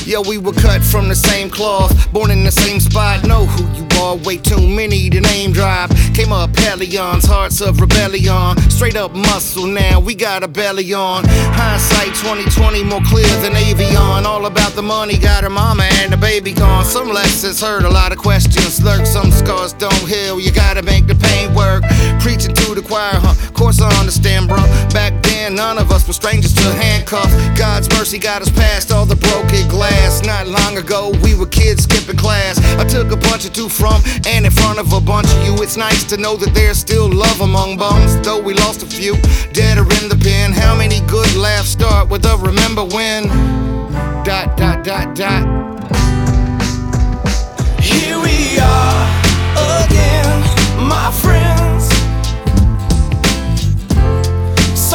Yo, we were cut from the same cloth, born in the same spot. Know who you are, way too many to name drop. Came up Hellions, hearts of rebellion. Straight up muscle now, we got a belly on. Hindsight 2020 more clear than Avion. All about the money, got her mama and the baby gone. Some lessons heard, a lot of questions lurk. Some scars don't heal, you gotta make the pain work. Preaching to the choir, course I understand, bro. Back then, none of us were strangers to handcuffs. God's mercy got us past all the broken glass. Not long ago, we were kids skipping class. I took a bunch of to from and in front of a bunch of you. It's nice to know that there's still love among bums, though we lost a few dead or in the pen. How many good laughs start with a remember when? Dot, dot, dot, dot.